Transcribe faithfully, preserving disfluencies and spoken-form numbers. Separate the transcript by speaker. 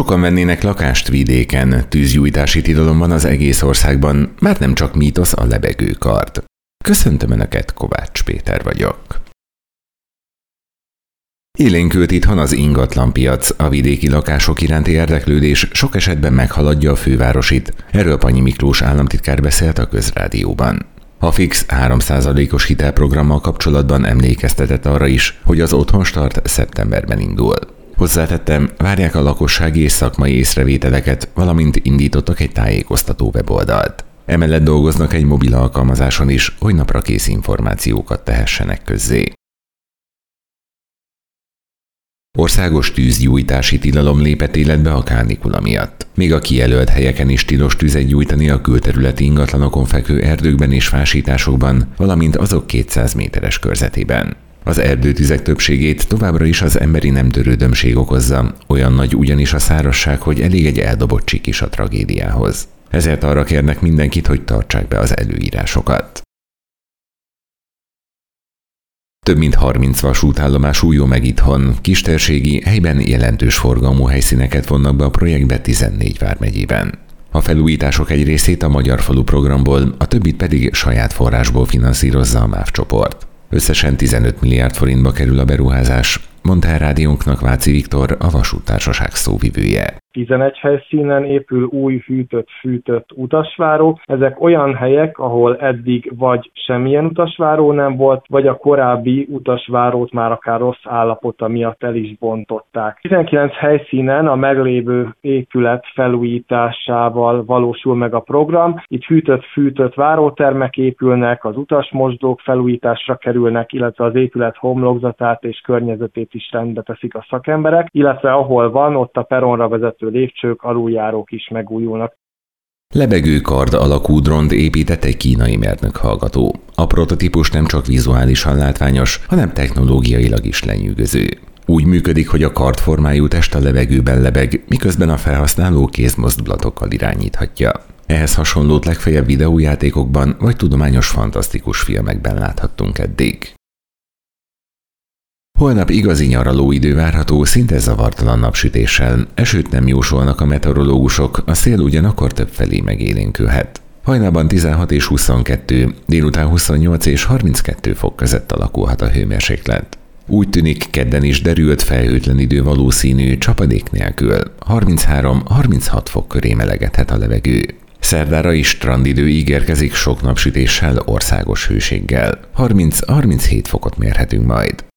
Speaker 1: Sokan vennének lakást vidéken, tűzgyújtási tilalom van az egész országban, már nem csak mítosz a lebegőkard. Köszöntöm Önöket, Kovács Péter vagyok. Élénkült itthon az ingatlanpiac, a vidéki lakások iránti érdeklődés sok esetben meghaladja a fővárosit. Erről Panyi Miklós államtitkár beszélt a Közrádióban. A fix három százalékos hitelprogrammal kapcsolatban emlékeztetett arra is, hogy az Otthonstart szeptemberben indul. Hozzátettem, várják a lakossági és szakmai észrevételeket, valamint indítottak egy tájékoztató weboldalt. Emellett dolgoznak egy mobil alkalmazáson is, hogy naprakész információkat tehessenek közzé. Országos tűzgyújtási tilalom lépett életbe a kánikula miatt. Még a kijelölt helyeken is tilos tüzet gyújtani a külterületi ingatlanokon fekvő erdőkben és fásításokban, valamint azok kétszáz méteres körzetében. Az erdőtüzek többségét továbbra is az emberi nemtörődömség okozza, olyan nagy ugyanis a szárazság, hogy elég egy eldobott csik is a tragédiához. Ezért arra kérnek mindenkit, hogy tartsák be az előírásokat. Több mint harminc vasútállomás újul meg itthon, kistérségi, helyben jelentős forgalmú helyszíneket vonnak be a projektbe tizennégy vármegyében. A felújítások egy részét a Magyar Falu programból, a többit pedig saját forrásból finanszírozza a MÁV csoport. Összesen tizenöt milliárd forintba kerül a beruházás, mondta el rádiónknak Váci Viktor, a vasúttársaság szóvivője.
Speaker 2: tizenegy helyszínen épül új hűtött-fűtött utasváró. Ezek olyan helyek, ahol eddig vagy semmilyen utasváró nem volt, vagy a korábbi utasvárót már akár rossz állapota miatt el is bontották. tizenkilenc helyszínen a meglévő épület felújításával valósul meg a program. Itt hűtött-fűtött várótermek épülnek, az utasmosdók felújításra kerülnek, illetve az épület homlokzatát és környezetét is rendbe teszik a szakemberek, illetve ahol van, ott a peronra vezető lépcsők, aluljárók is megújulnak.
Speaker 1: Lebegőkard alakú drónt épített egy kínai mérnök hallgató. A prototípus nem csak vizuálisan látványos, hanem technológiailag is lenyűgöző. Úgy működik, hogy a kardformájú test a levegőben lebeg, miközben a felhasználó kézmozdulatokkal irányíthatja. Ehhez hasonlót legfeljebb videójátékokban vagy tudományos fantasztikus filmekben láthattunk eddig. Holnap igazi nyaraló idő várható, szinte zavartalan napsütéssel. Esőt nem jósolnak a meteorológusok, a szél ugyanakkor többfelé megélénkülhet. Hajnalban tizenhat és huszonkettő, délután huszonnyolc és harminckettő fok között alakulhat a hőmérséklet. Úgy tűnik, kedden is derült, felhőtlen idő valószínű, csapadék nélkül. harminchárom-harminchat fok köré melegedhet a levegő. Szerdára is strandidő ígérkezik sok napsütéssel, országos hőséggel. harminc-harminchét fokot mérhetünk majd.